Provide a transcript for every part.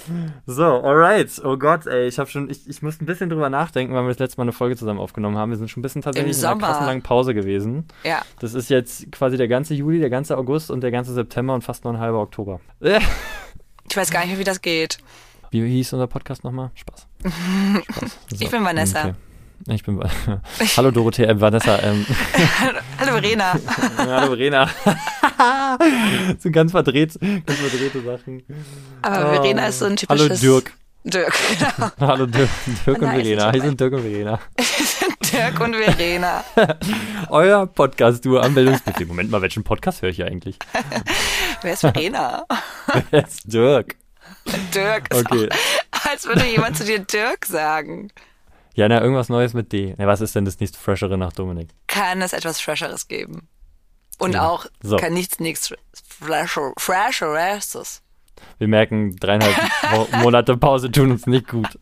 So, alright. Oh Gott, ey, ich musste ein bisschen drüber nachdenken, weil wir das letzte Mal eine Folge zusammen aufgenommen haben. Wir sind schon ein bisschen Im tatsächlich in einer krassen Sommer. langen Pause gewesen. Ja. Das ist jetzt quasi der ganze Juli, der ganze August und der ganze September und fast noch ein halber Oktober. Ich weiß gar nicht mehr, wie das geht. Wie hieß unser Podcast nochmal? Spaß. Spaß. So. Ich bin Vanessa. Okay. Ich bin Hallo Dorothee, Vanessa. Hallo Verena. Hallo Verena. Das sind ganz verdrehte Sachen. Aber Verena ist so ein Hallo typisches... Dirk. Dirk, genau. Hallo Dirk und Nein, Verena. Hier sind Dirk und Verena. Dirk und Verena. Euer Podcast-Duo am Bildungsbuffet. Moment mal, welchen Podcast höre ich hier eigentlich? Wer ist Verena? Wer ist Dirk? Dirk ist Okay. auch, als würde jemand zu dir Dirk sagen. Ja, na, irgendwas Neues mit D. Na, was ist denn das nächste Freshere nach Dominik? Kann es etwas Fresheres geben. Und Ja. auch So. kann nichts Fresheres. Wir merken, 3,5 Monate Pause tun uns nicht gut.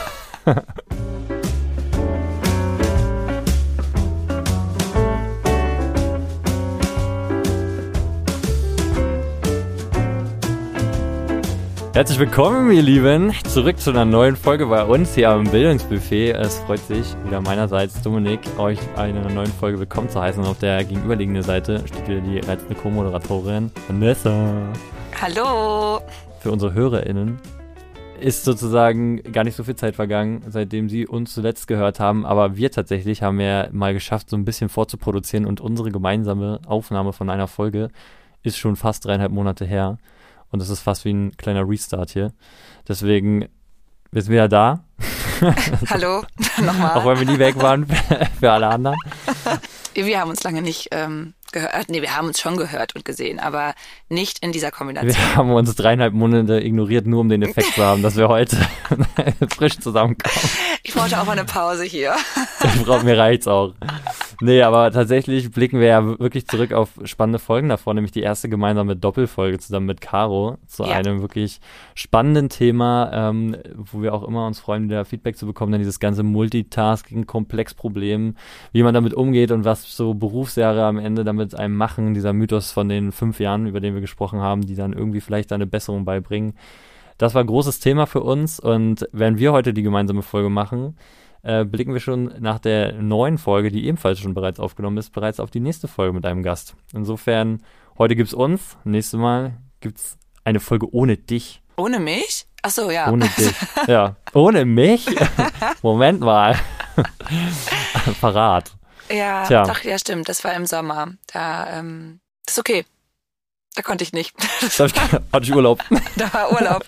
Herzlich willkommen, ihr Lieben, zurück zu einer neuen Folge bei uns hier am Bildungsbuffet. Es freut sich wieder meinerseits, Dominik, euch in einer neuen Folge willkommen zu heißen. Und auf der gegenüberliegenden Seite steht wieder die reizende Co-Moderatorin Vanessa. Hallo. Für unsere HörerInnen ist sozusagen gar nicht so viel Zeit vergangen, seitdem sie uns zuletzt gehört haben. Aber wir tatsächlich haben ja mal geschafft, so ein bisschen vorzuproduzieren. Und unsere gemeinsame Aufnahme von einer Folge ist schon fast 3,5 Monate her. Und das ist fast wie ein kleiner Restart hier. Deswegen sind wir ja da. Hallo. Nochmal. Auch wenn wir nie weg waren für alle anderen. Wir haben uns lange nicht gehört. Nee, wir haben uns schon gehört und gesehen, aber nicht in dieser Kombination. Wir haben uns 3,5 Monate ignoriert, nur um den Effekt zu haben, dass wir heute frisch zusammenkommen. Ich brauchte auch mal eine Pause hier. Mir reicht's auch. Nee, aber tatsächlich blicken wir ja wirklich zurück auf spannende Folgen davor, nämlich die erste gemeinsame Doppelfolge zusammen mit Caro zu einem wirklich spannenden Thema, wo wir auch immer uns freuen, wieder Feedback zu bekommen, denn dieses ganze Multitasking, Komplexproblem, wie man damit umgeht und was so Berufsjahre am Ende damit einem machen, dieser Mythos von den 5 Jahren, über den wir gesprochen haben, die dann irgendwie vielleicht eine Besserung beibringen. Das war ein großes Thema für uns und wenn wir heute die gemeinsame Folge machen, blicken wir schon nach der neuen Folge, die ebenfalls schon bereits aufgenommen ist, bereits auf die nächste Folge mit einem Gast. Insofern, heute gibt's uns, nächstes Mal gibt's eine Folge ohne dich. Ohne mich? Ach so, ja. Ohne dich. Ja, ohne mich? Moment mal. Verrat. Ja, Tja. doch, ja, stimmt. Das war im Sommer. Da, das ist okay. Da konnte ich nicht. Hatte ich Urlaub. Da war Urlaub.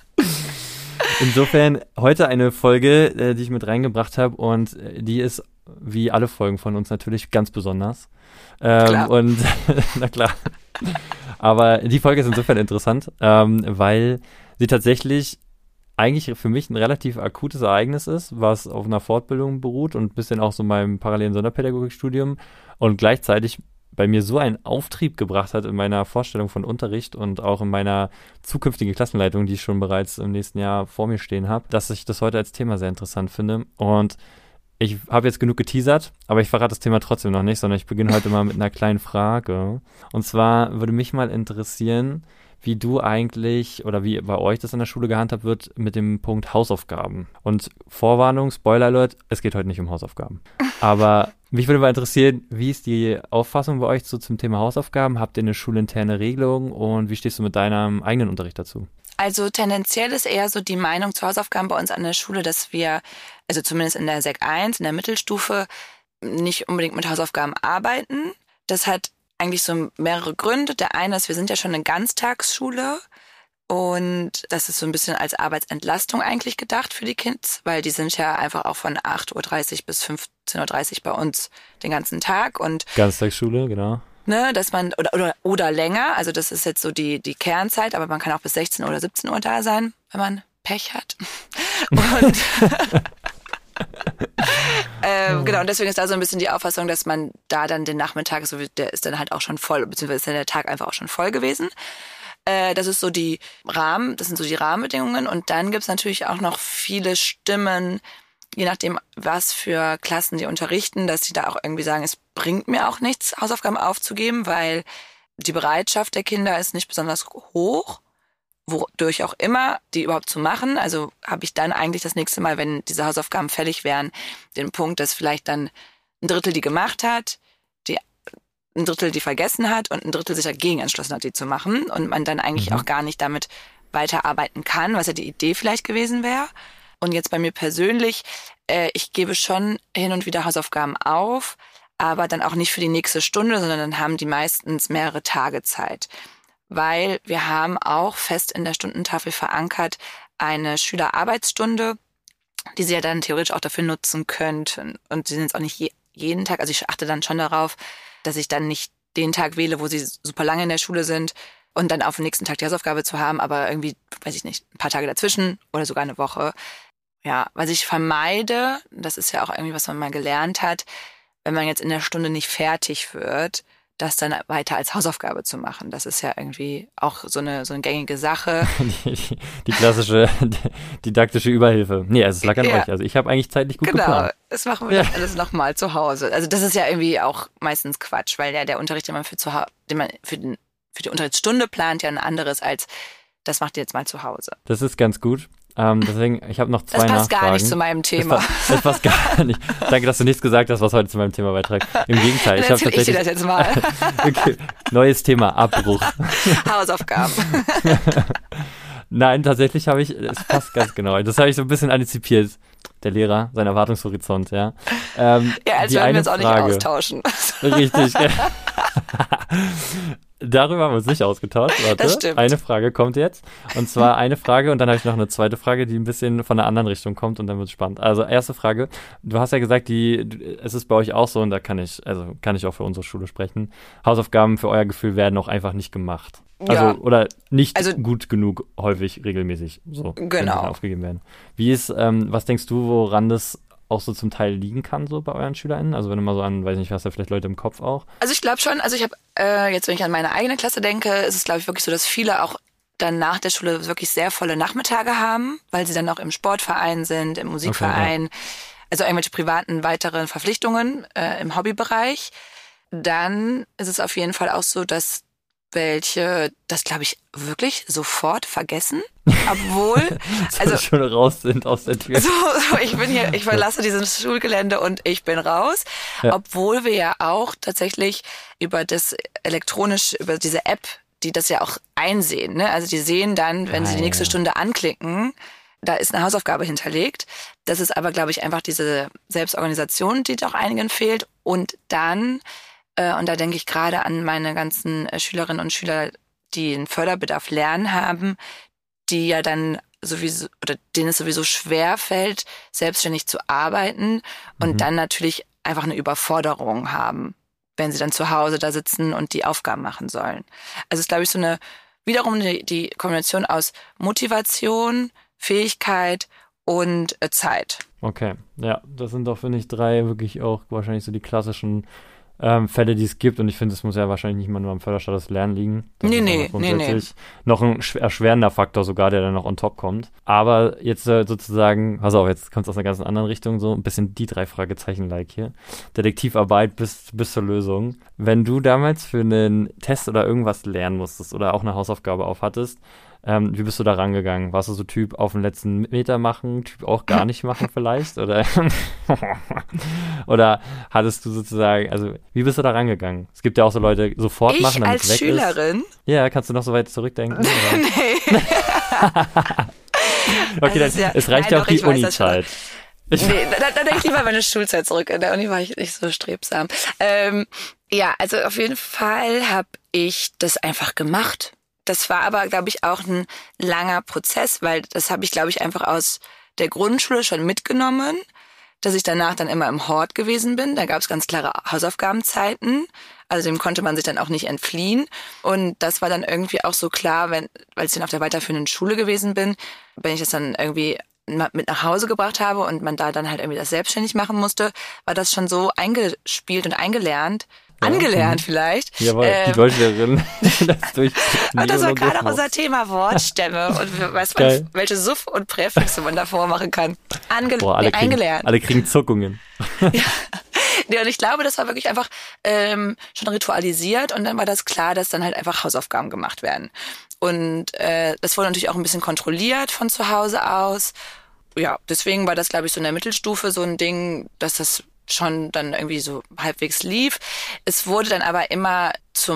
Insofern heute eine Folge, die ich mit reingebracht habe und die ist wie alle Folgen von uns natürlich ganz besonders. Klar. Und na klar. Aber die Folge ist insofern interessant, weil sie tatsächlich eigentlich für mich ein relativ akutes Ereignis ist, was auf einer Fortbildung beruht und ein bisschen auch so meinem parallelen Sonderpädagogikstudium und gleichzeitig bei mir so einen Auftrieb gebracht hat in meiner Vorstellung von Unterricht und auch in meiner zukünftigen Klassenleitung, die ich schon bereits im nächsten Jahr vor mir stehen habe, dass ich das heute als Thema sehr interessant finde. Und ich habe jetzt genug geteasert, aber ich verrate das Thema trotzdem noch nicht, sondern ich beginne heute mal mit einer kleinen Frage. Und zwar würde mich mal interessieren, wie du eigentlich oder wie bei euch das in der Schule gehandhabt wird mit dem Punkt Hausaufgaben. Und Vorwarnung, Spoiler Alert, es geht heute nicht um Hausaufgaben. Aber mich würde mal interessieren, wie ist die Auffassung bei euch so zum Thema Hausaufgaben? Habt ihr eine schulinterne Regelung und wie stehst du mit deinem eigenen Unterricht dazu? Also tendenziell ist eher so die Meinung zu Hausaufgaben bei uns an der Schule, dass wir, also zumindest in der Sek 1, in der Mittelstufe, nicht unbedingt mit Hausaufgaben arbeiten. Das hat eigentlich so mehrere Gründe. Der eine ist, wir sind ja schon eine Ganztagsschule und das ist so ein bisschen als Arbeitsentlastung eigentlich gedacht für die Kids, weil die sind ja einfach auch von 8:30 Uhr bis 15:30 Uhr bei uns den ganzen Tag und Ganztagsschule, genau. ne, dass man oder länger, also das ist jetzt so die Kernzeit, aber man kann auch bis 16 oder 17 Uhr da sein, wenn man Pech hat. Und genau, und deswegen ist da so ein bisschen die Auffassung, dass man da dann den Nachmittag, so der ist dann halt auch schon voll, beziehungsweise ist dann der Tag einfach auch schon voll gewesen. Das ist so das sind so die Rahmenbedingungen und dann gibt's natürlich auch noch viele Stimmen, je nachdem, was für Klassen die unterrichten, dass sie da auch irgendwie sagen, es bringt mir auch nichts, Hausaufgaben aufzugeben, weil die Bereitschaft der Kinder ist nicht besonders hoch wodurch auch immer, die überhaupt zu machen. Also habe ich dann eigentlich das nächste Mal, wenn diese Hausaufgaben fällig wären, den Punkt, dass vielleicht dann ein Drittel die gemacht hat, ein Drittel die vergessen hat und ein Drittel sich dagegen entschlossen hat, die zu machen und man dann eigentlich auch gar nicht damit weiterarbeiten kann, was ja die Idee vielleicht gewesen wäre. Und jetzt bei mir persönlich, ich gebe schon hin und wieder Hausaufgaben auf, aber dann auch nicht für die nächste Stunde, sondern dann haben die meistens mehrere Tage Zeit. Weil wir haben auch fest in der Stundentafel verankert eine Schülerarbeitsstunde, die sie ja dann theoretisch auch dafür nutzen könnten. Und sie sind jetzt auch nicht jeden Tag, also ich achte dann schon darauf, dass ich dann nicht den Tag wähle, wo sie super lange in der Schule sind und dann auf den nächsten Tag die Hausaufgabe zu haben, aber irgendwie, weiß ich nicht, ein paar Tage dazwischen oder sogar eine Woche. Ja, was ich vermeide, das ist ja auch irgendwie, was man mal gelernt hat, wenn man jetzt in der Stunde nicht fertig wird, das dann weiter als Hausaufgabe zu machen. Das ist ja irgendwie auch so eine gängige Sache. Die klassische didaktische Überhilfe. Nee, also es lag an euch. Also ich habe eigentlich zeitlich gut geplant. Genau, das machen wir dann alles nochmal zu Hause. Also das ist ja irgendwie auch meistens Quatsch, weil ja der Unterricht, den man für die Unterrichtsstunde plant, ja ein anderes als, das macht ihr jetzt mal zu Hause. Das ist ganz gut. Deswegen, ich habe noch zwei Nachfragen. Das passt gar nicht zu meinem Thema. Das passt gar nicht. Danke, dass du nichts gesagt hast, was heute zu meinem Thema beiträgt. Im Gegenteil. Dann erzähl ich dir das jetzt mal. Okay. Neues Thema, Abbruch. Hausaufgaben. Nein, tatsächlich es passt ganz genau. Das habe ich so ein bisschen antizipiert. Der Lehrer, sein Erwartungshorizont, ja. Ja, als würden wir uns auch nicht austauschen. Richtig. Darüber haben wir uns nicht ausgetauscht. Warte, das stimmt. Eine Frage kommt jetzt. Und zwar eine Frage und dann habe ich noch eine zweite Frage, die ein bisschen von einer anderen Richtung kommt und dann wird es spannend. Also erste Frage. Du hast ja gesagt, es ist bei euch auch so und da kann ich auch für unsere Schule sprechen. Hausaufgaben für euer Gefühl werden auch einfach nicht gemacht. Also, oder nicht gut genug, häufig, regelmäßig. So, genau. Wenn sie aufgegeben werden. Wie ist, was denkst du, woran das auch so zum Teil liegen kann, so bei euren SchülerInnen? Also wenn du mal so an, weiß nicht, hast du vielleicht Leute im Kopf auch? Also ich glaube schon, also ich habe, jetzt wenn ich an meine eigene Klasse denke, ist es glaube ich wirklich so, dass viele auch dann nach der Schule wirklich sehr volle Nachmittage haben, weil sie dann auch im Sportverein sind, im Musikverein, also irgendwelche privaten weiteren Verpflichtungen im Hobbybereich. Dann ist es auf jeden Fall auch so, dass welche das, glaube ich, wirklich sofort vergessen, obwohl also schon raus sind aus der Tür. So, ich verlasse dieses Schulgelände und ich bin raus, obwohl wir ja auch tatsächlich über diese App, die das ja auch einsehen, ne? Also die sehen dann, wenn sie die nächste Stunde anklicken, da ist eine Hausaufgabe hinterlegt. Das ist aber, glaube ich, einfach diese Selbstorganisation, die doch einigen fehlt. Und dann und da denke ich gerade an meine ganzen Schülerinnen und Schüler, die einen Förderbedarf lernen haben, die ja dann sowieso, oder denen es sowieso schwer fällt, selbstständig zu arbeiten und dann natürlich einfach eine Überforderung haben, wenn sie dann zu Hause da sitzen und die Aufgaben machen sollen. Also es ist, glaube ich, wiederum die Kombination aus Motivation, Fähigkeit und Zeit. Okay, ja, das sind doch, finde ich, 3 wirklich auch wahrscheinlich so die klassischen Fälle, die es gibt. Und ich finde, es muss ja wahrscheinlich nicht mal nur am Förderstatus Lernen liegen. Das ist grundsätzlich noch ein erschwerender Faktor sogar, der dann noch on top kommt. Aber jetzt sozusagen, pass auf, jetzt kommt es aus einer ganz anderen Richtung, so ein bisschen die 3 Fragezeichen-like hier. Detektivarbeit bis zur Lösung. Wenn du damals für einen Test oder irgendwas lernen musstest oder auch eine Hausaufgabe aufhattest, wie bist du da rangegangen? Warst du so Typ auf den letzten Meter machen, Typ auch gar nicht machen vielleicht? Oder oder hattest du sozusagen, also wie bist du da rangegangen? Es gibt ja auch so Leute, sofort machen, damit es weg Schülerin? ist. Ja, kannst du noch so weit zurückdenken? Nee. Okay, dann, es reicht ja auch die Uni-Zeit. Da denke ich lieber an meine Schulzeit zurück. In der Uni war ich nicht so strebsam. Ja, also auf jeden Fall habe ich das einfach gemacht. Das war aber, glaube ich, auch ein langer Prozess, weil das habe ich, glaube ich, einfach aus der Grundschule schon mitgenommen, dass ich danach dann immer im Hort gewesen bin. Da gab es ganz klare Hausaufgabenzeiten, also dem konnte man sich dann auch nicht entfliehen. Und das war dann irgendwie auch so klar, weil ich dann auf der weiterführenden Schule gewesen bin, wenn ich das dann irgendwie mit nach Hause gebracht habe und man da dann halt irgendwie das selbstständig machen musste, war das schon so eingespielt und eingelernt, angelernt vielleicht. Jawohl, die Deutschlehrerin. Und das war gerade auch unser Thema Wortstämme und welche Suff- und Präfixe man davor machen kann. Eingelernt. Alle kriegen Zuckungen. Ja, und ich glaube, das war wirklich einfach schon ritualisiert und dann war das klar, dass dann halt einfach Hausaufgaben gemacht werden. Und das wurde natürlich auch ein bisschen kontrolliert von zu Hause aus. Ja, deswegen war das, glaube ich, so in der Mittelstufe so ein Ding, dass das schon dann irgendwie so halbwegs lief. Es wurde dann aber immer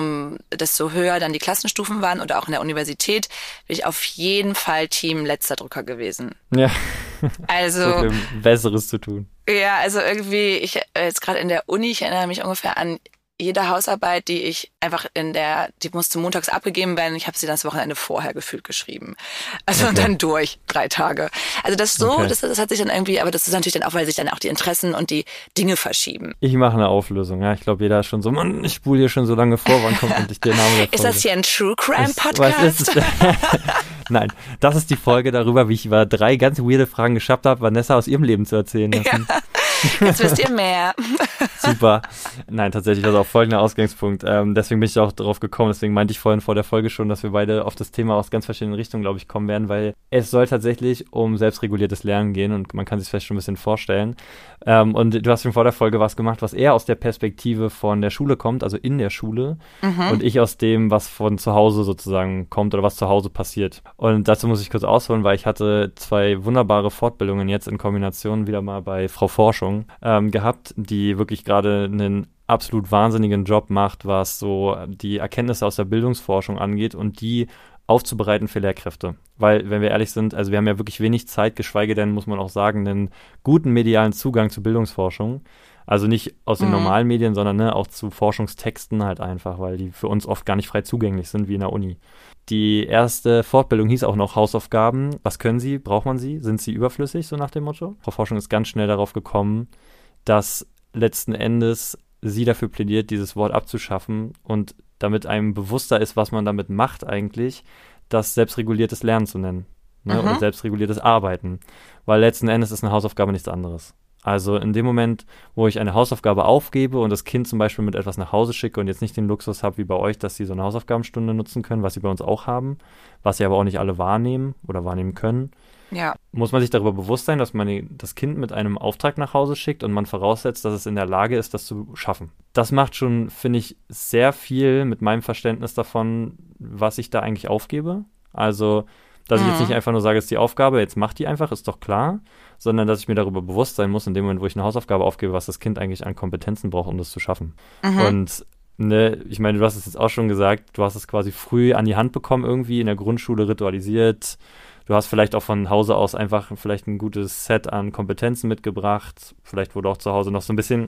desto höher dann die Klassenstufen waren oder auch in der Universität, bin ich auf jeden Fall Team letzter Drücker gewesen. Ja. Also so viel Besseres zu tun. Ja, also irgendwie, jetzt gerade in der Uni, ich erinnere mich ungefähr an jede Hausarbeit, die ich einfach die musste montags abgegeben werden. Ich habe sie das Wochenende vorher gefühlt geschrieben. Also und dann durch 3 Tage. Also das hat sich dann irgendwie, aber das ist natürlich dann auch, weil sich dann auch die Interessen und die Dinge verschieben. Ich mache eine Auflösung, ja. Ich glaube, jeder ist schon so, Mann, ich spule hier schon so lange vor, wann kommt endlich der Name der Folge? Ist das hier ein True Crime Podcast? Was ist es? Nein, das ist die Folge darüber, wie ich über 3 ganz weirde Fragen geschafft habe, Vanessa aus ihrem Leben zu erzählen lassen. Ja. Jetzt wisst ihr mehr. Super. Nein, tatsächlich, das ist auch folgender Ausgangspunkt. Deswegen bin ich auch darauf gekommen, deswegen meinte ich vorhin vor der Folge schon, dass wir beide auf das Thema aus ganz verschiedenen Richtungen, glaube ich, kommen werden, weil es soll tatsächlich um selbstreguliertes Lernen gehen und man kann sich vielleicht schon ein bisschen vorstellen. Und du hast schon vor der Folge was gemacht, was eher aus der Perspektive von der Schule kommt, also in der Schule, und ich aus dem, was von zu Hause sozusagen kommt oder was zu Hause passiert. Und dazu muss ich kurz ausholen, weil ich hatte 2 wunderbare Fortbildungen jetzt in Kombination wieder mal bei Frau Forschung gehabt, die wirklich gerade einen absolut wahnsinnigen Job macht, was so die Erkenntnisse aus der Bildungsforschung angeht und die aufzubereiten für Lehrkräfte. Weil, wenn wir ehrlich sind, also wir haben ja wirklich wenig Zeit, geschweige denn, muss man auch sagen, einen guten medialen Zugang zu Bildungsforschung. Also nicht aus den normalen Medien, sondern auch zu Forschungstexten halt einfach, weil die für uns oft gar nicht frei zugänglich sind, wie in der Uni. Die erste Fortbildung hieß auch noch Hausaufgaben. Was können sie? Braucht man sie? Sind sie überflüssig? So nach dem Motto. Frau Forschung ist ganz schnell darauf gekommen, dass letzten Endes sie dafür plädiert, dieses Wort abzuschaffen und damit einem bewusster ist, was man damit macht eigentlich, das selbstreguliertes Lernen zu nennen. Oder selbstreguliertes Arbeiten. Weil letzten Endes ist eine Hausaufgabe nichts anderes. Also in dem Moment, wo ich eine Hausaufgabe aufgebe und das Kind zum Beispiel mit etwas nach Hause schicke und jetzt nicht den Luxus habe wie bei euch, dass sie so eine Hausaufgabenstunde nutzen können, was sie bei uns auch haben, was sie aber auch nicht alle wahrnehmen oder wahrnehmen können, muss man sich darüber bewusst sein, dass man das Kind mit einem Auftrag nach Hause schickt und man voraussetzt, dass es in der Lage ist, das zu schaffen. Das macht schon, finde ich, sehr viel mit meinem Verständnis davon, was ich da eigentlich aufgebe. Also dass ich jetzt nicht einfach nur sage, es ist die Aufgabe, jetzt mach die einfach, ist doch klar, sondern dass ich mir darüber bewusst sein muss, in dem Moment, wo ich eine Hausaufgabe aufgebe, was das Kind eigentlich an Kompetenzen braucht, um das zu schaffen. Und ich meine, du hast es jetzt auch schon gesagt, du hast es quasi früh an die Hand bekommen irgendwie, in der Grundschule ritualisiert. Du hast vielleicht auch von Hause aus einfach vielleicht ein gutes Set an Kompetenzen mitgebracht. Vielleicht wurde auch zu Hause noch so ein bisschen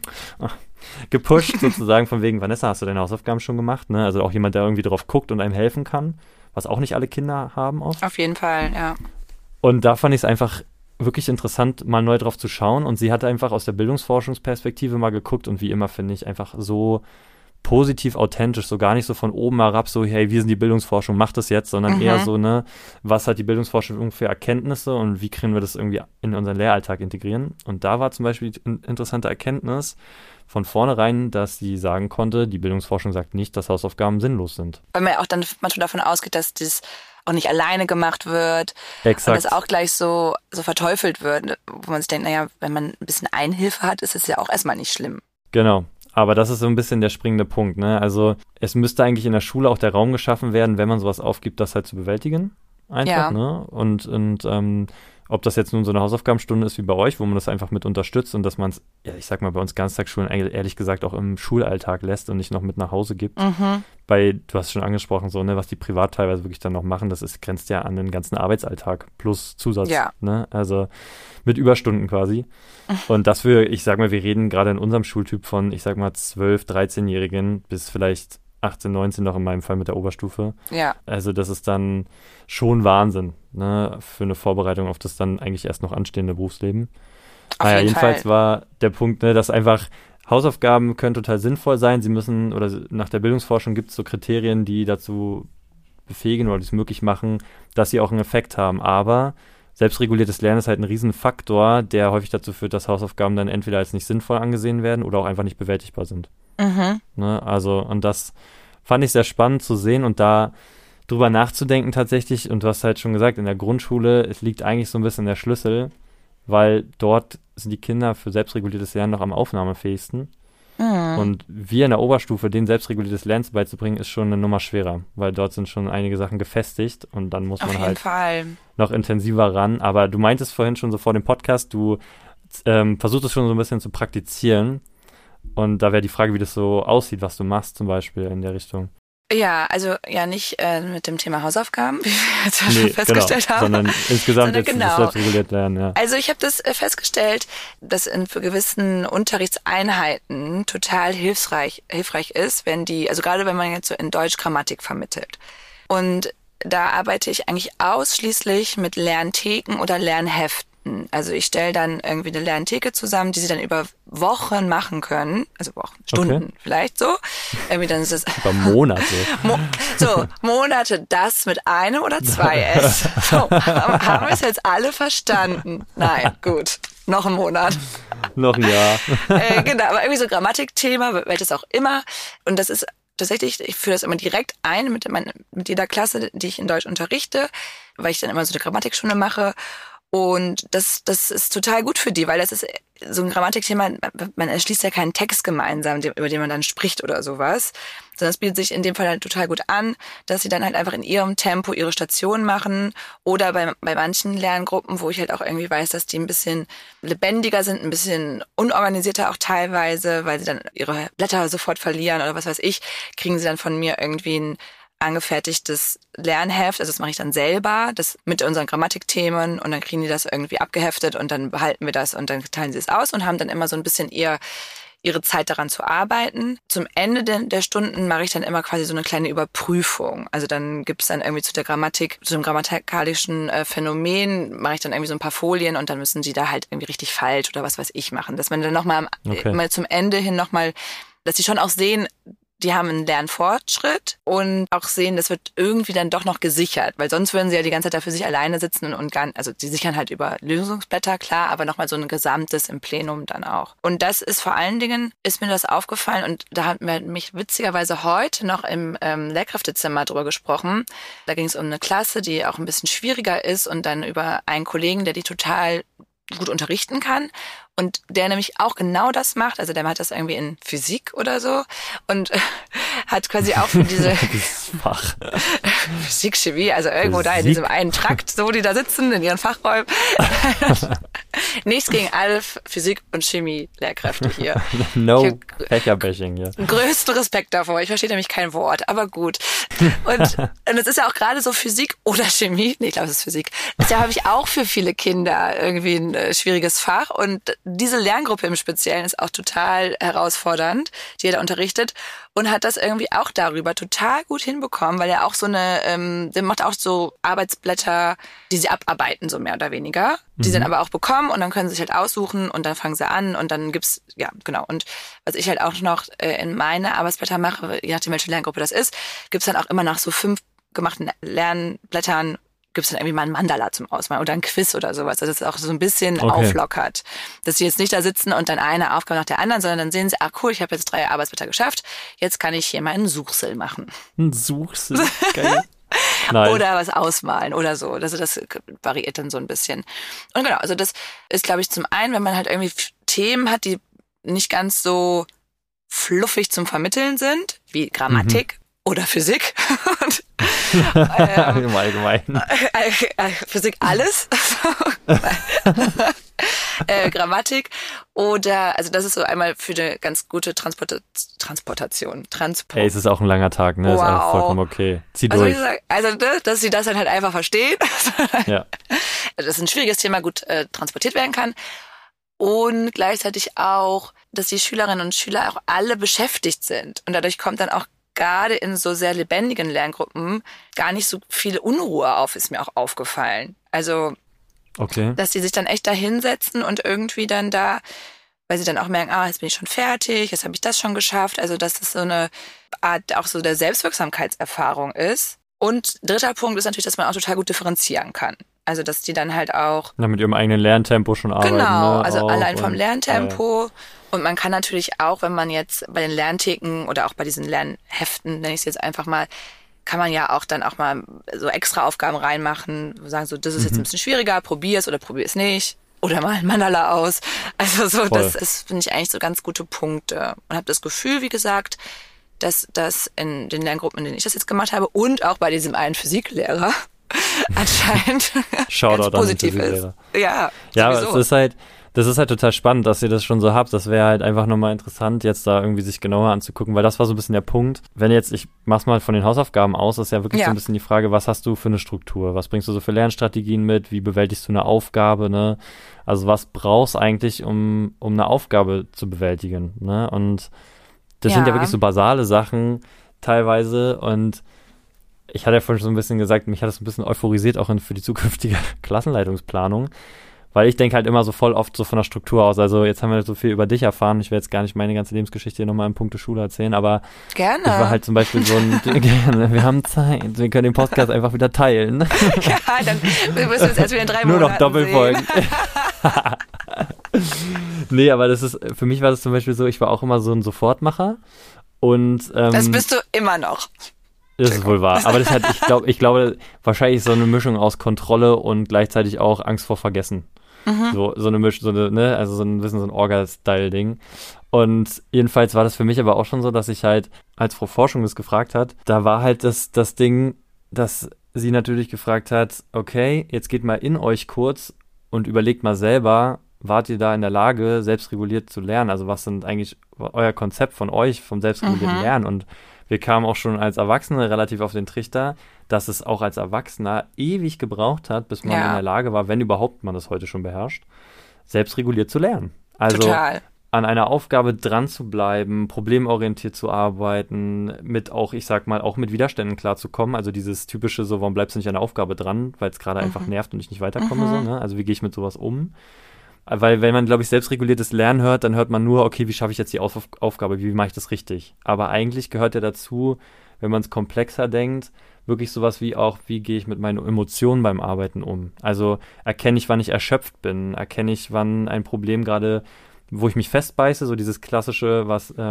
gepusht sozusagen von wegen, Vanessa, hast du deine Hausaufgaben schon gemacht? Ne? Also auch jemand, der irgendwie drauf guckt und einem helfen kann. Was auch nicht alle Kinder haben oft. Auf jeden Fall, ja. Und da fand ich es einfach wirklich interessant, mal neu drauf zu schauen. Und sie hat einfach aus der Bildungsforschungsperspektive mal geguckt und wie immer finde ich einfach so positiv authentisch, so gar nicht so von oben herab, so hey, wir sind die Bildungsforschung, mach das jetzt, sondern eher so, was hat die Bildungsforschung für Erkenntnisse und wie können wir das irgendwie in unseren Lehralltag integrieren? Und da war zum Beispiel die interessante Erkenntnis von vornherein, dass sie sagen konnte, die Bildungsforschung sagt nicht, dass Hausaufgaben sinnlos sind. Weil man ja auch dann manchmal davon ausgeht, dass das auch nicht alleine gemacht wird. Exakt. Und das auch gleich so verteufelt wird, wo man sich denkt, naja, wenn man ein bisschen Einhilfe hat, ist es ja auch erstmal nicht schlimm. Genau. Aber das ist so ein bisschen der springende Punkt, ne? Also es müsste eigentlich in der Schule auch der Raum geschaffen werden, wenn man sowas aufgibt, das halt zu bewältigen. Einfach, ne? Und ob das jetzt nun so eine Hausaufgabenstunde ist wie bei euch, wo man das einfach mit unterstützt und dass man es, ja, ich sag mal, bei uns Ganztagsschulen ehrlich gesagt auch im Schulalltag lässt und nicht noch mit nach Hause gibt. Du hast schon angesprochen, so, ne, was die privat teilweise wirklich dann noch machen, grenzt ja an den ganzen Arbeitsalltag plus Zusatz, ne? Also mit Überstunden quasi. Und dafür, ich sag mal, wir reden gerade in unserem Schultyp von, ich sag mal, 12-, 13-Jährigen bis vielleicht 18, 19 noch in meinem Fall mit der Oberstufe. Ja. Also das ist dann schon Wahnsinn, ne, für eine Vorbereitung auf das dann eigentlich erst noch anstehende Berufsleben. Auf jeden jedenfalls Fall. war der Punkt, ne, dass einfach Hausaufgaben können total sinnvoll sein. Sie müssen, oder nach der Bildungsforschung gibt es so Kriterien, die dazu befähigen oder die es möglich machen, dass sie auch einen Effekt haben. Aber selbstreguliertes Lernen ist halt ein Riesenfaktor, der häufig dazu führt, dass Hausaufgaben dann entweder als nicht sinnvoll angesehen werden oder auch einfach nicht bewältigbar sind. Ne, also, und das fand ich sehr spannend zu sehen und da drüber nachzudenken tatsächlich. Und du hast halt schon gesagt, in der Grundschule, es liegt eigentlich so ein bisschen der Schlüssel, weil dort sind die Kinder für selbstreguliertes Lernen noch am aufnahmefähigsten. Und wir in der Oberstufe, denen selbstreguliertes Lernen beizubringen, ist schon eine Nummer schwerer, weil dort sind schon einige Sachen gefestigt und dann muss man halt noch intensiver ran. Aber du meintest vorhin schon so vor dem Podcast, du versuchst es schon so ein bisschen zu praktizieren. Und da wäre die Frage, wie das so aussieht, was du machst zum Beispiel in der Richtung. Ja, also ja nicht mit dem Thema Hausaufgaben, wie wir jetzt schon festgestellt haben. Sondern insgesamt jetzt das selbstreguliert lernen, ja. Also ich habe das festgestellt, dass für gewissen Unterrichtseinheiten total hilfreich ist, also gerade wenn man jetzt so in Deutsch Grammatik vermittelt. Und da arbeite ich eigentlich ausschließlich mit Lerntheken oder Lernheften. Also ich stelle dann irgendwie eine Lerntheke zusammen, die sie dann über Wochen machen können. Also Wochen, Stunden vielleicht so. Irgendwie dann ist es über Monate. Monate das mit einem oder zwei S. So, haben wir es jetzt alle verstanden? Nein, gut. Noch ein Monat. Noch ein Jahr. Genau, aber irgendwie so Grammatikthema, welches auch immer. Und das ist tatsächlich, ich führe das immer direkt ein mit jeder Klasse, die ich in Deutsch unterrichte, weil ich dann immer so eine Grammatikschule mache. Und das ist total gut für die, weil das ist so ein Grammatikthema, man erschließt ja keinen Text gemeinsam, über den man dann spricht oder sowas, sondern es bietet sich in dem Fall halt total gut an, dass sie dann halt einfach in ihrem Tempo ihre Station machen oder bei manchen Lerngruppen, wo ich halt auch irgendwie weiß, dass die ein bisschen lebendiger sind, ein bisschen unorganisierter auch teilweise, weil sie dann ihre Blätter sofort verlieren oder was weiß ich, kriegen sie dann von mir irgendwie ein angefertigtes Lernheft, also das mache ich dann selber, das mit unseren Grammatikthemen und dann kriegen die das irgendwie abgeheftet und dann behalten wir das und dann teilen sie es aus und haben dann immer so ein bisschen ihre Zeit daran zu arbeiten. Zum Ende der Stunden mache ich dann immer quasi so eine kleine Überprüfung. Also dann gibt es dann irgendwie zu der Grammatik, zu dem grammatikalischen Phänomen, mache ich dann irgendwie so ein paar Folien und dann müssen die da halt irgendwie richtig falsch oder was weiß ich machen. Dass man dann nochmal zum Ende hin nochmal, dass sie schon auch sehen, die haben einen Lernfortschritt und auch sehen, das wird irgendwie dann doch noch gesichert, weil sonst würden sie ja die ganze Zeit da für sich alleine sitzen und also die sichern halt über Lösungsblätter, klar, aber nochmal so ein Gesamtes im Plenum dann auch. Und das ist vor allen Dingen, ist mir das aufgefallen und da haben wir mich witzigerweise heute noch im Lehrkräftezimmer drüber gesprochen. Da ging es um eine Klasse, die auch ein bisschen schwieriger ist und dann über einen Kollegen, der die total gut unterrichten kann und der nämlich auch genau das macht, also der macht das irgendwie in Physik oder so und hat quasi auch für diese Fach. Physik, Chemie, also irgendwo Physik. Da in diesem einen Trakt, so die da sitzen in ihren Fachräumen. Nichts gegen alle Physik- und Chemie-Lehrkräfte hier. No Fächerbashing hier. Größten Respekt davor, ich verstehe nämlich kein Wort, aber gut. Und es ist ja auch gerade so Physik oder Chemie, nee, ich glaube, es ist Physik. Das ist ja, habe ich auch für viele Kinder irgendwie ein schwieriges Fach und diese Lerngruppe im Speziellen ist auch total herausfordernd, die er da unterrichtet und hat das irgendwie auch darüber total gut hinbekommen, weil er auch so der macht auch so Arbeitsblätter, die sie abarbeiten, so mehr oder weniger, die sie dann aber auch bekommen und dann können sie sich halt aussuchen und dann fangen sie an und dann gibt's, ja, genau. Und was ich halt auch noch in meine Arbeitsblätter mache, je nachdem welche Lerngruppe das ist, gibt's dann auch immer nach so 5 gemachten Lernblättern gibt's dann irgendwie mal ein Mandala zum Ausmalen oder ein Quiz oder sowas, dass es auch so ein bisschen auflockert. Dass sie jetzt nicht da sitzen und dann eine Aufgabe nach der anderen, sondern dann sehen sie, cool, ich habe jetzt 3 Arbeitsblätter geschafft, jetzt kann ich hier mal einen Suchsel machen. Ein Suchsel? Geil. Nein. Oder was ausmalen oder so. Also das variiert dann so ein bisschen. Und genau, also das ist, glaube ich, zum einen, wenn man halt irgendwie Themen hat, die nicht ganz so fluffig zum Vermitteln sind, wie Grammatik oder Physik. Und, im Allgemeinen. Physik alles. Grammatik oder, also das ist so einmal für eine ganz gute Transportation. Ey, es ist auch ein langer Tag, ne? Wow. Ist auch vollkommen okay. Zieh durch. Also, dass sie das dann halt einfach verstehen. Ja. Das ist ein schwieriges Thema, gut transportiert werden kann. Und gleichzeitig auch, dass die Schülerinnen und Schüler auch alle beschäftigt sind. Und dadurch kommt dann auch gerade in so sehr lebendigen Lerngruppen gar nicht so viel Unruhe auf, ist mir auch aufgefallen. Also, dass die sich dann echt da hinsetzen und irgendwie dann da, weil sie dann auch merken, jetzt bin ich schon fertig, jetzt habe ich das schon geschafft. Also, dass das so eine Art auch so der Selbstwirksamkeitserfahrung ist. Und dritter Punkt ist natürlich, dass man auch total gut differenzieren kann. Also, dass die dann halt auch mit ihrem eigenen Lerntempo schon arbeiten. Genau, ne? also auch allein vom Lerntempo. Und man kann natürlich auch, wenn man jetzt bei den Lerntheken oder auch bei diesen Lernheften, nenne ich es jetzt einfach mal, kann man ja auch dann auch mal so extra Aufgaben reinmachen, sagen so, das ist jetzt ein bisschen schwieriger, probier es oder probier es nicht. oder mal ein Mandala aus. Also so, Voll. das ist, finde ich, eigentlich so ganz gute Punkte. Und habe das Gefühl, wie gesagt, dass das in den Lerngruppen, in denen ich das jetzt gemacht habe und auch bei diesem einen Physiklehrer anscheinend Shoutout ganz an den positiv ist. Physiklehrer. Ja, Ja, aber sowieso. das ist halt total spannend, dass ihr das schon so habt. Das wäre halt einfach nochmal interessant, jetzt da irgendwie sich genauer anzugucken, weil das war so ein bisschen der Punkt. Wenn jetzt, ich mach's mal von den Hausaufgaben aus, ist ja wirklich so ein bisschen die Frage, was hast du für eine Struktur? Was bringst du so für Lernstrategien mit? Wie bewältigst du eine Aufgabe, ne? Also was brauchst du eigentlich, um eine Aufgabe zu bewältigen, ne? Und das sind ja wirklich so basale Sachen teilweise und ich hatte ja vorhin schon so ein bisschen gesagt, mich hat das ein bisschen euphorisiert, auch für die zukünftige Klassenleitungsplanung, weil ich denke halt immer so voll oft so von der Struktur aus. Also jetzt haben wir so viel über dich erfahren, ich will jetzt gar nicht meine ganze Lebensgeschichte hier nochmal in puncto Schule erzählen, aber Gerne. ich war halt zum Beispiel so ein, gerne, wir haben Zeit, wir können den Podcast einfach wieder teilen. Ja, dann müssen wir uns erst wieder in 3 Monaten Nur noch Doppelfolgen. Nee, aber das ist, für mich war das zum Beispiel so, ich war auch immer so ein Sofortmacher und das bist du immer noch. das ist wohl wahr. Aber das hat, ich glaube, wahrscheinlich so eine Mischung aus Kontrolle und gleichzeitig auch Angst vor Vergessen. So eine Mischung, ne, also so ein bisschen so ein Orga-Style-Ding. Und jedenfalls war das für mich aber auch schon so, dass ich halt, als Frau Forschung das gefragt hat, da war halt das Ding, dass sie natürlich gefragt hat, okay, jetzt geht mal in euch kurz und überlegt mal selber, wart ihr da in der Lage, selbstreguliert zu lernen? Also was sind eigentlich euer Konzept von euch vom selbstregulierten Lernen? Und wir kamen auch schon als Erwachsene relativ auf den Trichter, dass es auch als Erwachsener ewig gebraucht hat, bis man in der Lage war, wenn überhaupt man das heute schon beherrscht, selbstreguliert zu lernen. Also Total. an einer Aufgabe dran zu bleiben, problemorientiert zu arbeiten, mit auch, ich sag mal, auch mit Widerständen klarzukommen. Also dieses typische so, warum bleibst du nicht an der Aufgabe dran, weil es gerade einfach nervt und ich nicht weiterkomme. So, ne? Also wie gehe ich mit sowas um? Weil wenn man, glaube ich, selbstreguliertes Lernen hört, dann hört man nur, okay, wie schaffe ich jetzt die Aufgabe, wie mache ich das richtig? Aber eigentlich gehört ja dazu, wenn man es komplexer denkt, wirklich sowas wie auch, wie gehe ich mit meinen Emotionen beim Arbeiten um? Also erkenne ich, wann ich erschöpft bin? Erkenne ich, wann ein Problem gerade, wo ich mich festbeiße? So dieses klassische,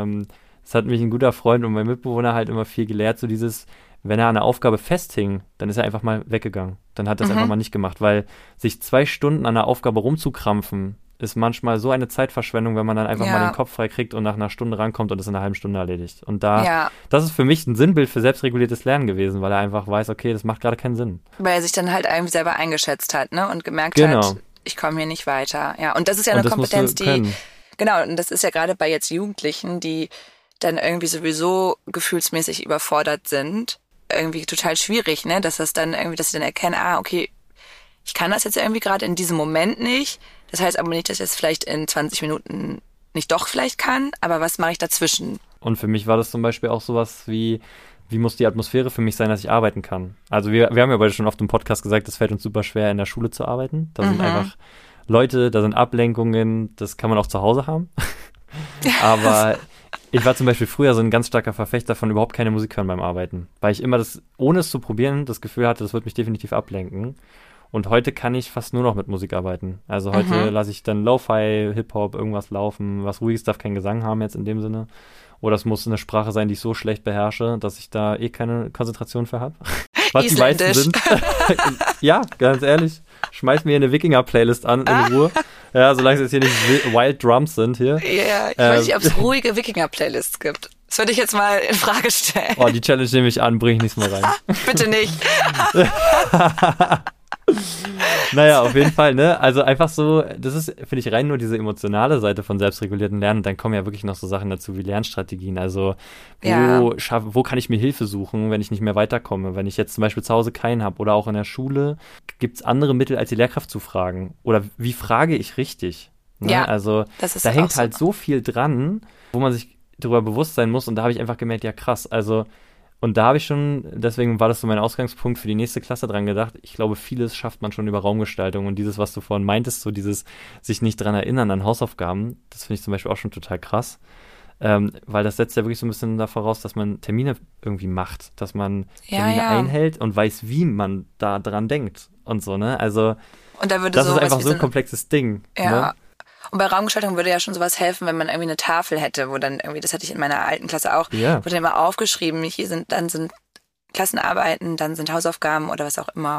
das hat mich ein guter Freund und mein Mitbewohner halt immer viel gelehrt, so dieses, wenn er an einer Aufgabe festhing, dann ist er einfach mal weggegangen. Dann hat er es einfach mal nicht gemacht, weil sich 2 Stunden an einer Aufgabe rumzukrampfen, ist manchmal so eine Zeitverschwendung, wenn man dann einfach mal den Kopf frei kriegt und nach einer Stunde rankommt und es in einer halben Stunde erledigt. Und das ist für mich ein Sinnbild für selbstreguliertes Lernen gewesen, weil er einfach weiß, okay, das macht gerade keinen Sinn. Weil er sich dann halt irgendwie selber eingeschätzt hat, ne? Und gemerkt hat, ich komme hier nicht weiter. Ja, und das ist ja eine Kompetenz, die, genau, und das ist ja gerade bei jetzt Jugendlichen, die dann irgendwie sowieso gefühlsmäßig überfordert sind, irgendwie total schwierig, ne? Dass das dann irgendwie, dass sie dann erkennen, okay, ich kann das jetzt irgendwie gerade in diesem Moment nicht. Das heißt aber nicht, dass ich es vielleicht in 20 Minuten nicht doch vielleicht kann, aber was mache ich dazwischen? Und für mich war das zum Beispiel auch sowas wie muss die Atmosphäre für mich sein, dass ich arbeiten kann? Also wir haben ja beide schon oft im Podcast gesagt, es fällt uns super schwer, in der Schule zu arbeiten. Da sind einfach Leute, da sind Ablenkungen, das kann man auch zu Hause haben. Aber ich war zum Beispiel früher so ein ganz starker Verfechter von überhaupt keine Musik hören beim Arbeiten, weil ich immer das, ohne es zu probieren, das Gefühl hatte, das wird mich definitiv ablenken. Und heute kann ich fast nur noch mit Musik arbeiten. Also heute lasse ich dann Lo-Fi, Hip-Hop, irgendwas laufen. Was Ruhiges darf keinen Gesang haben jetzt in dem Sinne. Oder es muss eine Sprache sein, die ich so schlecht beherrsche, dass ich da keine Konzentration für habe. Was die meisten sind. Ja, ganz ehrlich. Schmeiß mir eine Wikinger-Playlist an in Ruhe. Ja, solange es jetzt hier nicht Wild Drums sind hier. Ja, ich weiß nicht, ob es ruhige Wikinger-Playlists gibt. Das würde ich jetzt mal in Frage stellen. Oh, die Challenge nehme ich an, bring ich nichts mehr rein. Bitte nicht. Naja, auf jeden Fall, ne? Also einfach so, das ist, finde ich, rein nur diese emotionale Seite von selbstregulierten Lernen. Und dann kommen ja wirklich noch so Sachen dazu wie Lernstrategien. Also wo kann ich mir Hilfe suchen, wenn ich nicht mehr weiterkomme? Wenn ich jetzt zum Beispiel zu Hause keinen habe oder auch in der Schule, gibt es andere Mittel, als die Lehrkraft zu fragen? Oder wie frage ich richtig? Ne? Ja, also da hängt halt so viel dran, wo man sich darüber bewusst sein muss. Und da habe ich einfach gemerkt, ja krass, also und da habe ich schon, deswegen war das so mein Ausgangspunkt für die nächste Klasse dran gedacht, ich glaube, vieles schafft man schon über Raumgestaltung und dieses, was du vorhin meintest, so dieses sich nicht dran erinnern an Hausaufgaben, das finde ich zum Beispiel auch schon total krass, weil das setzt ja wirklich so ein bisschen da voraus, dass man Termine irgendwie macht, dass man Termine einhält und weiß, wie man da dran denkt und so, ne, also und da würde das ist einfach so ein komplexes Ding, ne? Und bei Raumgestaltung würde ja schon sowas helfen, wenn man irgendwie eine Tafel hätte, wo dann irgendwie, das hatte ich in meiner alten Klasse auch, wurde immer aufgeschrieben, dann sind Klassenarbeiten, dann sind Hausaufgaben oder was auch immer.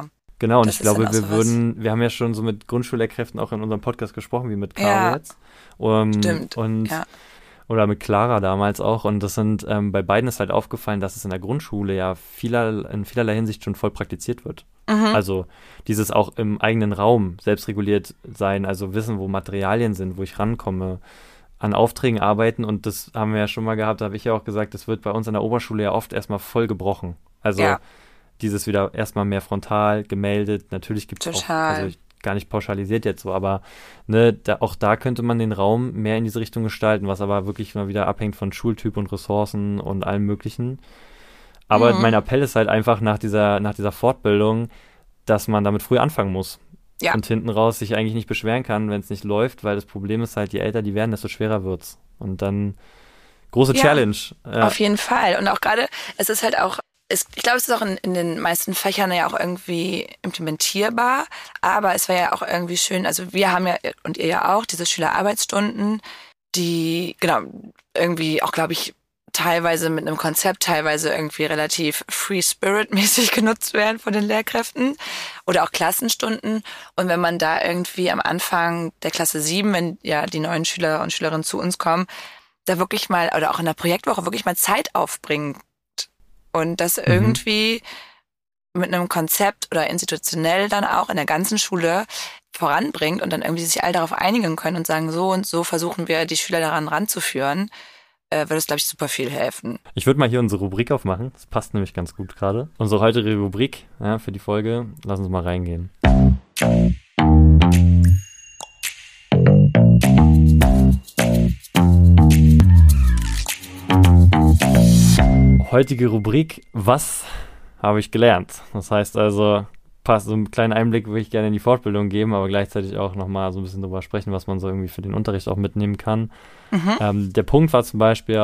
Genau, und Das ich ist dann glaube, auch sowas. wir haben ja schon so mit Grundschullehrkräften auch in unserem Podcast gesprochen, wie mit Caro Ja, jetzt. stimmt. Und Ja, oder mit Clara damals auch. Und das sind, bei beiden ist halt aufgefallen, dass es in der Grundschule ja in vielerlei Hinsicht schon voll praktiziert wird. mhm. Also dieses auch im eigenen Raum selbstreguliert sein, also wissen, wo Materialien sind, wo ich rankomme, an Aufträgen arbeiten. Und das haben wir ja schon mal gehabt, da habe ich ja auch gesagt, das wird bei uns an der Oberschule ja oft erstmal voll gebrochen. Also Ja, dieses wieder erstmal mehr frontal gemeldet. Natürlich gibt es auch, also total. gar nicht pauschalisiert jetzt so, aber ne, auch da könnte man den Raum mehr in diese Richtung gestalten, was aber wirklich mal wieder abhängt von Schultyp und Ressourcen und allem Möglichen. Aber mein Mhm. Appell ist halt einfach nach dieser Fortbildung, dass man damit früh anfangen muss. Ja, Und hinten raus sich eigentlich nicht beschweren kann, wenn es nicht läuft, weil das Problem ist halt, je älter die werden, desto schwerer wird's. Und dann große ja, Challenge. Ja. auf jeden Fall. Und auch gerade, es ist halt auch, ich glaube, es ist auch in den meisten Fächern ja auch irgendwie implementierbar, aber es wäre ja auch irgendwie schön, also wir haben ja, und ihr ja auch, diese Schülerarbeitsstunden, die, genau, irgendwie auch, glaube ich, teilweise mit einem Konzept, teilweise irgendwie relativ Free Spirit-mäßig genutzt werden von den Lehrkräften oder auch Klassenstunden. Und wenn man da irgendwie am Anfang der Klasse 7, wenn ja die neuen Schüler und Schülerinnen zu uns kommen, da wirklich mal, oder auch in der Projektwoche wirklich mal Zeit aufbringt und das Mhm. irgendwie mit einem Konzept oder institutionell dann auch in der ganzen Schule voranbringt und dann irgendwie sich alle darauf einigen können und sagen, so und so versuchen wir, die Schüler daran ranzuführen, würde es, glaube ich, super viel helfen. Ich würde mal hier unsere Rubrik aufmachen. Das passt nämlich ganz gut gerade. Unsere heutige Rubrik, ja, für die Folge. Lass uns mal reingehen. Heutige Rubrik, was habe ich gelernt? Das heißt also, so einen kleinen Einblick würde ich gerne in die Fortbildung geben, aber gleichzeitig auch nochmal so ein bisschen drüber sprechen, was man so irgendwie für den Unterricht auch mitnehmen kann. Mhm. Der Punkt war zum Beispiel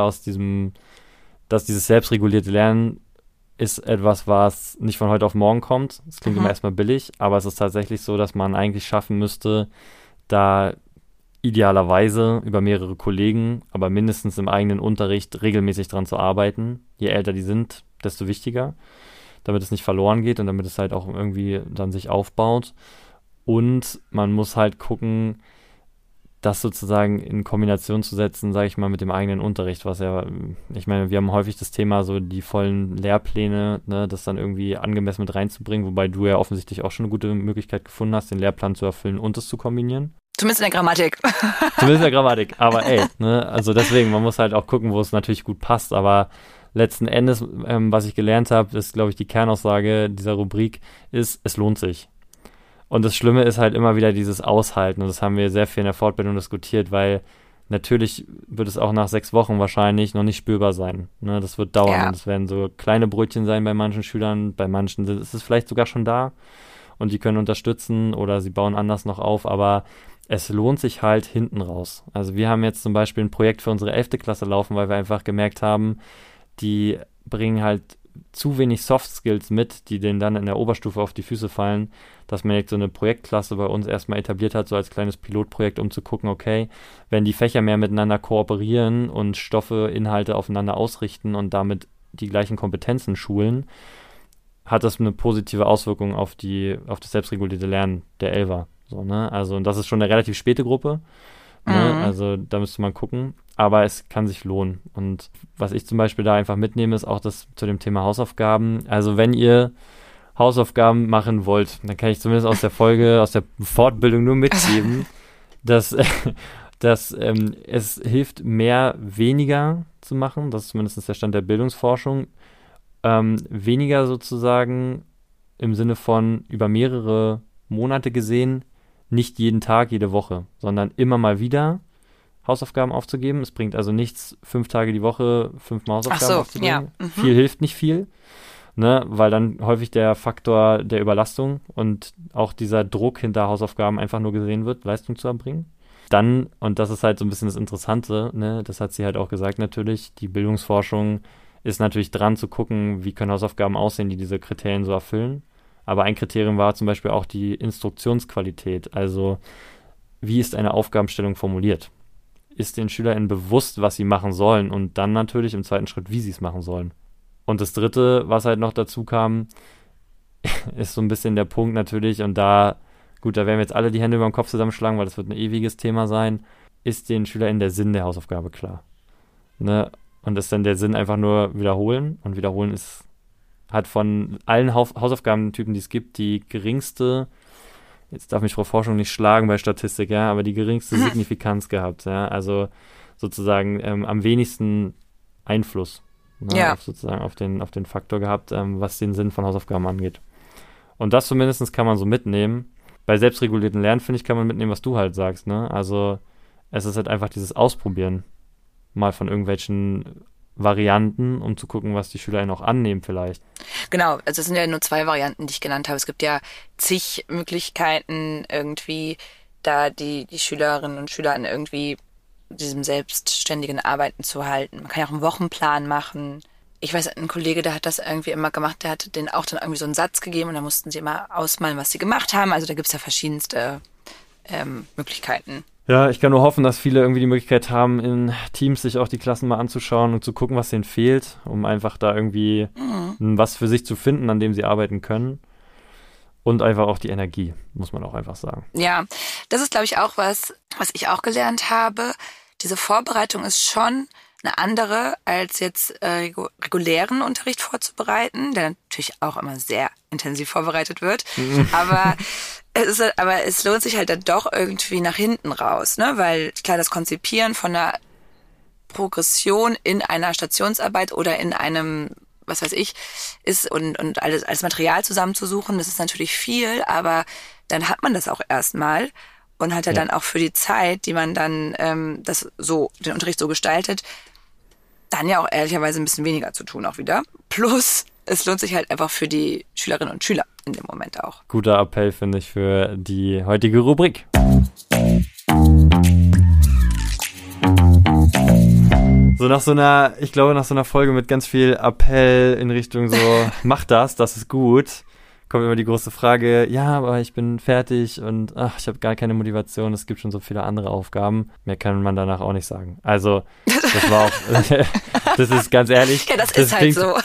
dass dieses selbstregulierte Lernen ist etwas, was nicht von heute auf morgen kommt. Es klingt immer Mhm. erstmal billig, aber es ist tatsächlich so, dass man eigentlich schaffen müsste, da idealerweise über mehrere Kollegen, aber mindestens im eigenen Unterricht regelmäßig dran zu arbeiten. Je älter die sind, desto wichtiger, damit es nicht verloren geht und damit es halt auch irgendwie dann sich aufbaut. Und man muss halt gucken, das sozusagen in Kombination zu setzen, sage ich mal, mit dem eigenen Unterricht, was ja, ich meine, wir haben häufig das Thema so die vollen Lehrpläne, ne, das dann irgendwie angemessen mit reinzubringen, wobei du ja offensichtlich auch schon eine gute Möglichkeit gefunden hast, den Lehrplan zu erfüllen und es zu kombinieren. Zumindest in der Grammatik. Zumindest in der Grammatik, aber ey, ne, also deswegen, man muss halt auch gucken, wo es natürlich gut passt, aber letzten Endes, was ich gelernt habe, ist, glaube ich, die Kernaussage dieser Rubrik ist, es lohnt sich. Und das Schlimme ist halt immer wieder dieses Aushalten. Und das haben wir sehr viel in der Fortbildung diskutiert, weil natürlich wird es auch nach 6 Wochen wahrscheinlich noch nicht spürbar sein. Ne, das wird dauern Ja, und es werden so kleine Brötchen sein bei manchen Schülern, bei manchen ist es vielleicht sogar schon da und die können unterstützen oder sie bauen anders noch auf, aber es lohnt sich halt hinten raus. Also wir haben jetzt zum Beispiel ein Projekt für unsere 11. Klasse laufen, weil wir einfach gemerkt haben, die bringen halt zu wenig Soft Skills mit, die denen dann in der Oberstufe auf die Füße fallen, dass man jetzt so eine Projektklasse bei uns erstmal etabliert hat, so als kleines Pilotprojekt, um zu gucken, okay, wenn die Fächer mehr miteinander kooperieren und Stoffe, Inhalte aufeinander ausrichten und damit die gleichen Kompetenzen schulen, hat das eine positive Auswirkung auf das selbstregulierte Lernen der Elfer. So, ne? Also, und das ist schon eine relativ späte Gruppe. Ne? mhm. Also da müsste man gucken, aber es kann sich lohnen. Und was ich zum Beispiel da einfach mitnehme, ist auch das zu dem Thema Hausaufgaben. Also wenn ihr Hausaufgaben machen wollt, dann kann ich zumindest aus der Folge, aus der Fortbildung nur mitgeben, dass, dass es hilft, mehr weniger zu machen. Das ist zumindest der Stand der Bildungsforschung. Weniger sozusagen im Sinne von über mehrere Monate gesehen, nicht jeden Tag, jede Woche, sondern immer mal wieder Hausaufgaben aufzugeben. Es bringt also nichts, 5 Tage die Woche 5 Mal Ach Hausaufgaben so, ja. aufzugeben. Mhm. Viel hilft nicht viel, ne, weil dann häufig der Faktor der Überlastung und auch dieser Druck hinter Hausaufgaben einfach nur gesehen wird, Leistung zu erbringen. Dann, und das ist halt so ein bisschen das Interessante, ne, das hat sie halt auch gesagt natürlich, die Bildungsforschung ist natürlich dran zu gucken, wie können Hausaufgaben aussehen, die diese Kriterien so erfüllen. Aber ein Kriterium war zum Beispiel auch die Instruktionsqualität. Also, wie ist eine Aufgabenstellung formuliert? Ist den SchülerInnen bewusst, was sie machen sollen und dann natürlich im zweiten Schritt, wie sie es machen sollen. Und das Dritte, was halt noch dazu kam, ist so ein bisschen der Punkt natürlich, und da werden wir jetzt alle die Hände über den Kopf zusammenschlagen, weil das wird ein ewiges Thema sein. Ist den SchülerInnen der Sinn der Hausaufgabe klar? Ne? Und ist dann der Sinn einfach nur wiederholen? Und wiederholen hat von allen Hausaufgabentypen, die es gibt, die geringste, jetzt darf mich Frau Forschung nicht schlagen bei Statistik, ja, aber die geringste Signifikanz gehabt. Ja? Also sozusagen am wenigsten Einfluss, ne? auf den Faktor gehabt, was den Sinn von Hausaufgaben angeht. Und das zumindest kann man so mitnehmen. Bei selbstregulierten Lernen, finde ich, kann man mitnehmen, was du halt sagst, ne? Also es ist halt einfach dieses Ausprobieren mal von irgendwelchen Varianten, um zu gucken, was die SchülerInnen auch annehmen vielleicht. Genau, also es sind ja nur 2 Varianten, die ich genannt habe. Es gibt ja zig Möglichkeiten, irgendwie da die Schülerinnen und Schüler an irgendwie diesem selbstständigen Arbeiten zu halten. Man kann ja auch einen Wochenplan machen. Ich weiß, ein Kollege, der hat das irgendwie immer gemacht, der hat denen auch dann irgendwie so einen Satz gegeben und da mussten sie immer ausmalen, was sie gemacht haben. Also da gibt es ja verschiedenste Möglichkeiten. Ja, ich kann nur hoffen, dass viele irgendwie die Möglichkeit haben, in Teams sich auch die Klassen mal anzuschauen und zu gucken, was denen fehlt, um einfach da irgendwie was für sich zu finden, an dem sie arbeiten können. Und einfach auch die Energie, muss man auch einfach sagen. Ja, das ist, glaube ich, auch was ich auch gelernt habe. Diese Vorbereitung ist schon eine andere, als jetzt regulären Unterricht vorzubereiten, der natürlich auch immer sehr intensiv vorbereitet wird. Aber es lohnt sich halt dann doch irgendwie nach hinten raus, ne? Weil klar, das Konzipieren von einer Progression in einer Stationsarbeit oder in einem, was weiß ich, ist und alles als Material zusammenzusuchen, das ist natürlich viel, aber dann hat man das auch erstmal und hat ja dann auch für die Zeit, die man dann den Unterricht so gestaltet, dann ja auch ehrlicherweise ein bisschen weniger zu tun auch wieder. Plus, es lohnt sich halt einfach für die Schülerinnen und Schüler in dem Moment auch. Guter Appell, finde ich, für die heutige Rubrik. So nach so einer Folge mit ganz viel Appell in Richtung so, mach das ist gut, kommt immer die große Frage, ja, aber ich bin fertig und ich habe gar keine Motivation, es gibt schon so viele andere Aufgaben. Mehr kann man danach auch nicht sagen. Also, das war auch, das ist ganz ehrlich. Ja, das ist halt so.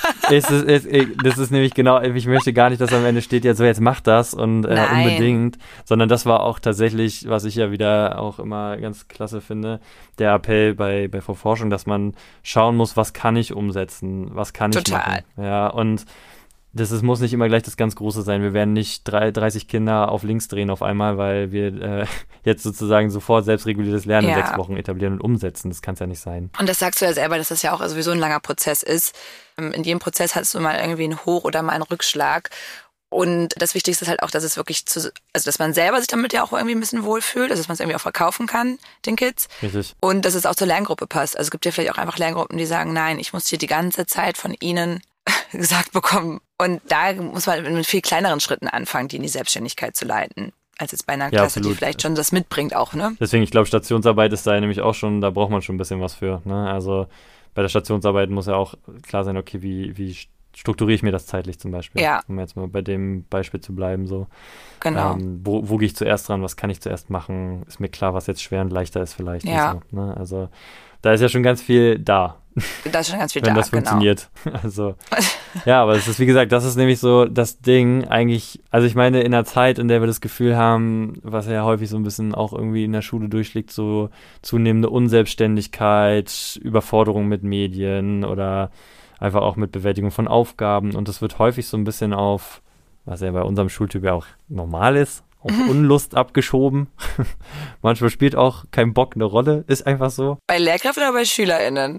Das ist nämlich genau, ich möchte gar nicht, dass am Ende steht, ja so, jetzt mach das und unbedingt, sondern das war auch tatsächlich, was ich ja wieder auch immer ganz klasse finde, der Appell bei Frau Forschung, dass man schauen muss, was kann ich umsetzen, was kann ich machen. Ja, und muss nicht immer gleich das ganz Große sein. Wir werden nicht 30 Kinder auf links drehen auf einmal, weil wir jetzt sozusagen sofort selbstreguliertes Lernen in 6 Wochen etablieren und umsetzen. Das kann es ja nicht sein. Und das sagst du ja selber, dass das ja auch sowieso ein langer Prozess ist. In jedem Prozess hast du mal irgendwie einen Hoch- oder mal einen Rückschlag. Und das Wichtigste ist halt auch, dass es wirklich dass man selber sich damit ja auch irgendwie ein bisschen wohlfühlt, dass man es irgendwie auch verkaufen kann, den Kids. Richtig. Und dass es auch zur Lerngruppe passt. Also es gibt ja vielleicht auch einfach Lerngruppen, die sagen, nein, ich muss hier die ganze Zeit von ihnen gesagt bekommen. Und da muss man mit viel kleineren Schritten anfangen, die in die Selbstständigkeit zu leiten, als jetzt bei einer Klasse, die vielleicht schon das mitbringt auch, ne? Deswegen, ich glaube, Stationsarbeit ist da nämlich auch schon, da braucht man schon ein bisschen was für, ne? Also bei der Stationsarbeit muss ja auch klar sein, okay, wie strukturiere ich mir das zeitlich zum Beispiel? Ja. Um jetzt mal bei dem Beispiel zu bleiben, so. Genau. Wo gehe ich zuerst dran? Was kann ich zuerst machen? Ist mir klar, was jetzt schwer und leichter ist vielleicht. Ja. So, ne? Also da ist ja schon ganz viel da. Da ist schon ganz viel wenn da, das funktioniert. Also, ja, aber es ist, wie gesagt, das ist nämlich so das Ding eigentlich, also ich meine, in einer Zeit, in der wir das Gefühl haben, was ja häufig so ein bisschen auch irgendwie in der Schule durchschlägt, so zunehmende Unselbstständigkeit, Überforderung mit Medien oder einfach auch mit Bewältigung von Aufgaben, und das wird häufig so ein bisschen auf, was ja bei unserem Schultyp ja auch normal ist, auf Unlust abgeschoben. Manchmal spielt auch kein Bock eine Rolle, ist einfach so. Bei Lehrkräften oder bei SchülerInnen?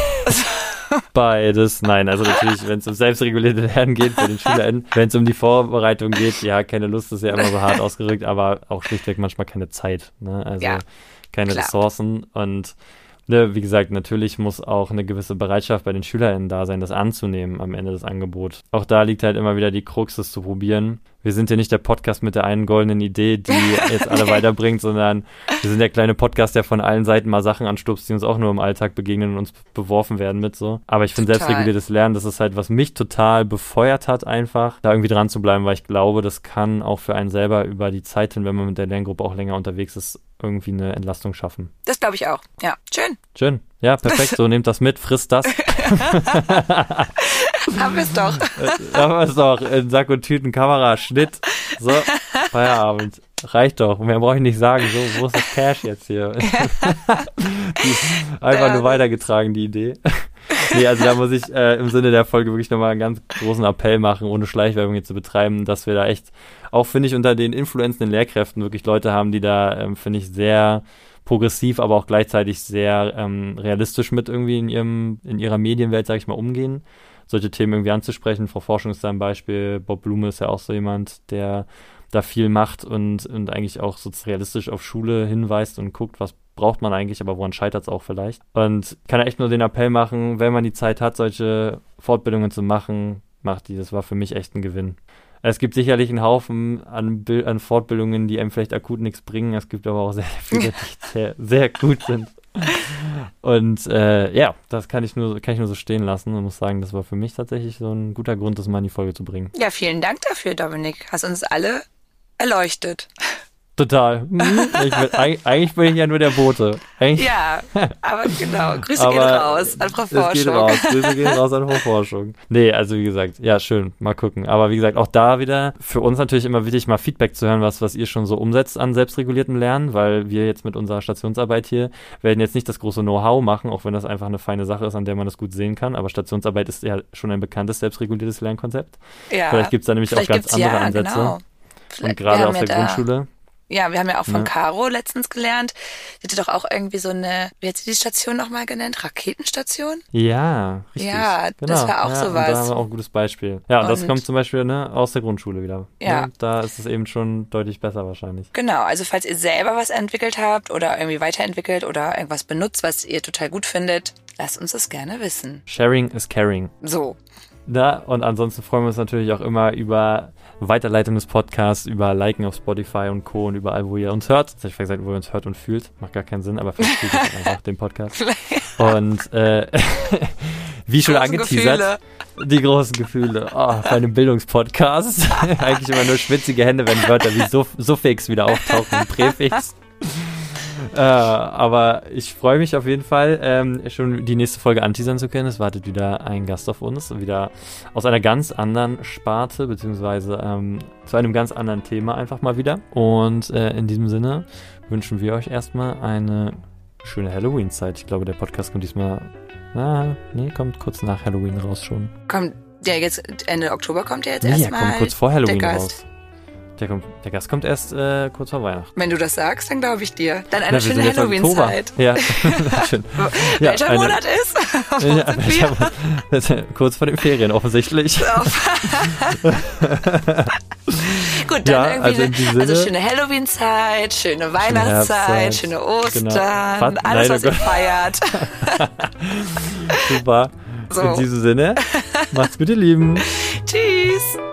Beides, nein, also natürlich, wenn es um selbstregulierte Lernen geht, bei den SchülerInnen, wenn es um die Vorbereitung geht, ja, keine Lust ist ja immer so hart ausgerückt, aber auch schlichtweg manchmal keine Zeit, ne? Also keine Ressourcen, und wie gesagt, natürlich muss auch eine gewisse Bereitschaft bei den SchülerInnen da sein, das anzunehmen am Ende des Angebots. Auch da liegt halt immer wieder die Krux, das zu probieren. Wir sind ja nicht der Podcast mit der einen goldenen Idee, die jetzt alle weiterbringt, sondern wir sind der kleine Podcast, der von allen Seiten mal Sachen anstupst, die uns auch nur im Alltag begegnen und uns beworfen werden mit so. Aber ich finde selbstreguliertes Lernen, das ist halt, was mich total befeuert hat einfach, da irgendwie dran zu bleiben, weil ich glaube, das kann auch für einen selber über die Zeit hin, wenn man mit der Lerngruppe auch länger unterwegs ist, irgendwie eine Entlastung schaffen. Das glaube ich auch. Ja, schön. Schön. Ja, perfekt. So, nehmt das mit, frisst das. Haben wir es doch. Haben wir es doch. In Sack und Tüten, Kamera, Schnitt. So, Feierabend. Reicht doch. Mehr brauche ich nicht sagen. So, wo ist das Cash jetzt hier? Einfach nur weitergetragen, die Idee. Nee, also da muss ich im Sinne der Folge wirklich nochmal einen ganz großen Appell machen, ohne Schleichwerbung hier zu betreiben, dass wir da echt, auch finde ich, unter den influenzenden Lehrkräften wirklich Leute haben, die da, finde ich, sehr progressiv, aber auch gleichzeitig sehr realistisch mit irgendwie in ihrer Medienwelt, sage ich mal, umgehen. Solche Themen irgendwie anzusprechen. Frau Forschung ist da ein Beispiel. Bob Blume ist ja auch so jemand, der da viel macht und eigentlich auch so realistisch auf Schule hinweist und guckt, was braucht man eigentlich, aber woran scheitert es auch vielleicht. Und kann echt nur den Appell machen, wenn man die Zeit hat, solche Fortbildungen zu machen, macht die. Das war für mich echt ein Gewinn. Es gibt sicherlich einen Haufen an Fortbildungen, die einem vielleicht akut nichts bringen. Es gibt aber auch sehr viele, die sehr, sehr gut sind. Und das kann ich nur so stehen lassen und muss sagen, das war für mich tatsächlich so ein guter Grund, das mal in die Folge zu bringen. Ja, vielen Dank dafür, Dominik. Hast uns alle erleuchtet. Total. Eigentlich bin ich ja nur der Bote. Ja, aber genau. Grüße gehen raus an Frau Forschung. Grüße gehen raus an Frau Forschung. Nee, also wie gesagt, ja, schön. Mal gucken. Aber wie gesagt, auch da wieder für uns natürlich immer wichtig, mal Feedback zu hören, was ihr schon so umsetzt an selbstreguliertem Lernen, weil wir jetzt mit unserer Stationsarbeit hier werden jetzt nicht das große Know-how machen, auch wenn das einfach eine feine Sache ist, an der man das gut sehen kann. Aber Stationsarbeit ist ja schon ein bekanntes selbstreguliertes Lernkonzept. Ja. Vielleicht gibt es da nämlich auch ganz andere Ansätze. Genau. Und gerade aus der Grundschule. Ja, wir haben ja auch von Caro letztens gelernt. Die hatte doch auch irgendwie so eine, wie hat sie die Station nochmal genannt? Raketenstation? Ja, richtig. Ja, genau. Das war auch sowas. Da haben wir auch ein gutes Beispiel. Ja, und das kommt zum Beispiel aus der Grundschule wieder. Ja. Da ist es eben schon deutlich besser wahrscheinlich. Genau, also falls ihr selber was entwickelt habt oder irgendwie weiterentwickelt oder irgendwas benutzt, was ihr total gut findet, lasst uns das gerne wissen. Sharing is caring. So. Ja, und ansonsten freuen wir uns natürlich auch immer über Weiterleitung des Podcasts, über Liken auf Spotify und Co. und überall, wo ihr uns hört. Jetzt habe ich gesagt, wo ihr uns hört und fühlt. Macht gar keinen Sinn, aber vielleicht fühlt ihr einfach den Podcast. Und wie schon angeteasert, die großen Gefühle. Oh, bei einem Bildungspodcast. Eigentlich immer nur schwitzige Hände, wenn Wörter wie Suffix wieder auftauchen und Präfix. Aber ich freue mich auf jeden Fall, schon die nächste Folge anteasern zu können. Es wartet wieder ein Gast auf uns, wieder aus einer ganz anderen Sparte, beziehungsweise zu einem ganz anderen Thema einfach mal wieder. Und in diesem Sinne wünschen wir euch erstmal eine schöne Halloween-Zeit. Ich glaube, der Podcast kommt diesmal, kommt kurz nach Halloween raus schon. Kommt der jetzt, Ende Oktober kommt der jetzt erstmal? Ja, kommt kurz vor Halloween raus. Der Gast kommt erst kurz vor Weihnachten. Wenn du das sagst, dann glaube ich dir. Dann eine schöne Halloween-Zeit. Ja, schön. Welcher Monat ist? Wo sind wir? Kurz vor den Ferien offensichtlich. Gut, dann irgendwie also schöne Halloween-Zeit, schöne Weihnachtszeit, schöne Ostern, genau. Alles, was ihr feiert. Super. So. In diesem Sinne, macht's gut, ihr Lieben. Tschüss.